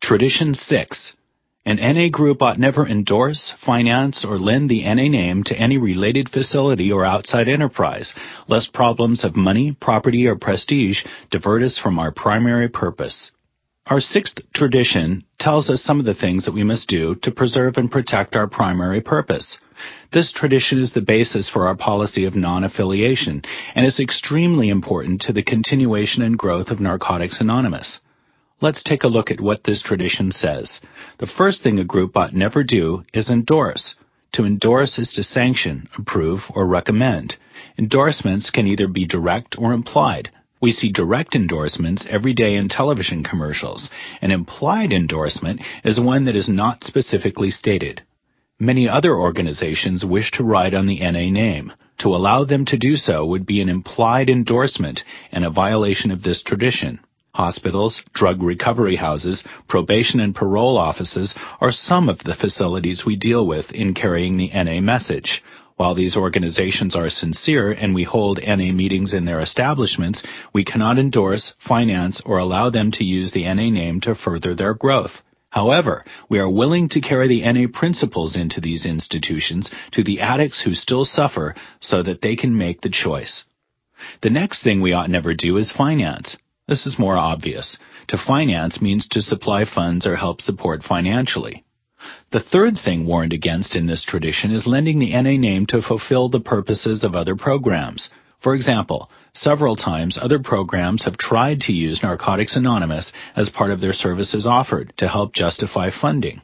Tradition 6. An NA group ought never endorse, finance, or lend the NA name to any related facility or outside enterprise, lest problems of money, property, or prestige divert us from our primary purpose. Our sixth tradition tells us some of the things that we must do to preserve and protect our primary purpose. This tradition is the basis for our policy of non-affiliation and is extremely important to the continuation and growth of Narcotics Anonymous. Let's take a look at what this tradition says. The first thing a group ought never do is endorse. To endorse is to sanction, approve, or recommend. Endorsements can either be direct or implied. We see direct endorsements every day in television commercials. An implied endorsement is one that is not specifically stated. Many other organizations wish to ride on the NA name. To allow them to do so would be an implied endorsement and a violation of this tradition. Hospitals, drug recovery houses, probation and parole offices are some of the facilities we deal with in carrying the NA message. While these organizations are sincere and we hold NA meetings in their establishments, we cannot endorse, finance, or allow them to use the NA name to further their growth. However, we are willing to carry the NA principles into these institutions to the addicts who still suffer so that they can make the choice. The next thing we ought never do is finance. This is more obvious. To finance means to supply funds or help support financially. The third thing warned against in this tradition is lending the NA name to fulfill the purposes of other programs. For example, several times other programs have tried to use Narcotics Anonymous as part of their services offered to help justify funding.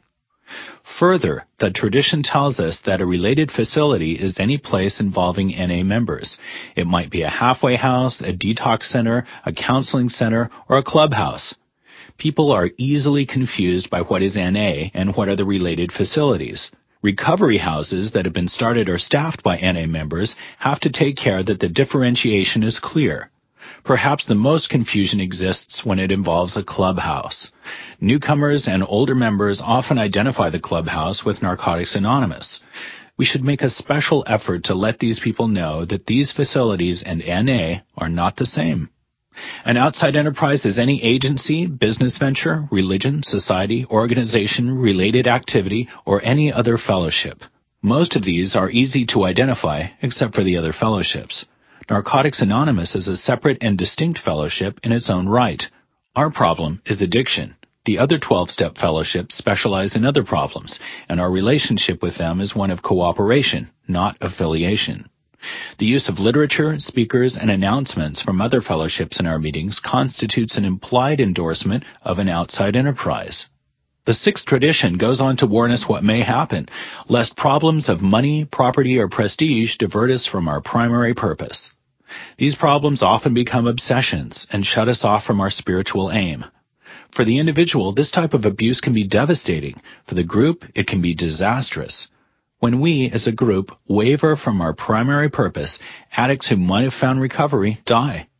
Further, the tradition tells us that a related facility is any place involving NA members. It might be a halfway house, a detox center, a counseling center, or a clubhouse. People are easily confused by what is NA and what are the related facilities. Recovery houses that have been started or staffed by NA members have to take care that the differentiation is clear. Perhaps the most confusion exists when it involves a clubhouse. Newcomers and older members often identify the clubhouse with Narcotics Anonymous. We should make a special effort to let these people know that these facilities and NA are not the same. An outside enterprise is any agency, business venture, religion, society, organization, related activity, or any other fellowship. Most of these are easy to identify, except for the other fellowships. Narcotics Anonymous is a separate and distinct fellowship in its own right. Our problem is addiction. The other 12-step fellowships specialize in other problems, and our relationship with them is one of cooperation, not affiliation. The use of literature, speakers, and announcements from other fellowships in our meetings constitutes an implied endorsement of an outside enterprise. The sixth tradition goes on to warn us what may happen, lest problems of money, property, or prestige divert us from our primary purpose. These problems often become obsessions and shut us off from our spiritual aim. For the individual, this type of abuse can be devastating. For the group, it can be disastrous. When we, as a group, waver from our primary purpose, addicts who might have found recovery die.